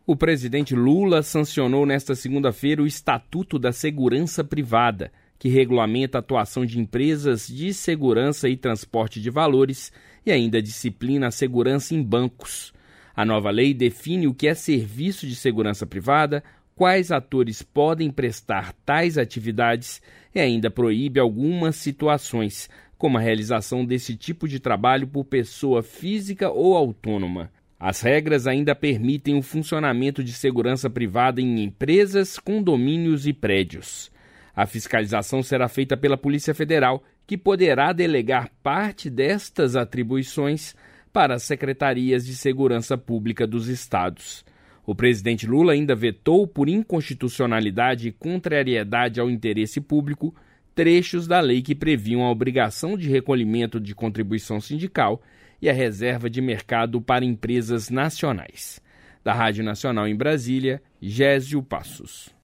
O presidente Lula sancionou nesta segunda-feira o Estatuto da Segurança Privada, que regulamenta a atuação de empresas de segurança e transporte de valores e ainda disciplina a segurança em bancos. A nova lei define o que é serviço de segurança privada, quais atores podem prestar tais atividades e ainda proíbe algumas situações, como a realização desse tipo de trabalho por pessoa física ou autônoma. As regras ainda permitem o funcionamento de segurança privada em empresas, condomínios e prédios. A fiscalização será feita pela Polícia Federal, que poderá delegar parte destas atribuições para as secretarias de segurança pública dos estados. O presidente Lula ainda vetou, por inconstitucionalidade e contrariedade ao interesse público, trechos da lei que previam a obrigação de recolhimento de contribuição sindical e a reserva de mercado para empresas nacionais. Da Rádio Nacional em Brasília, Gésio Passos.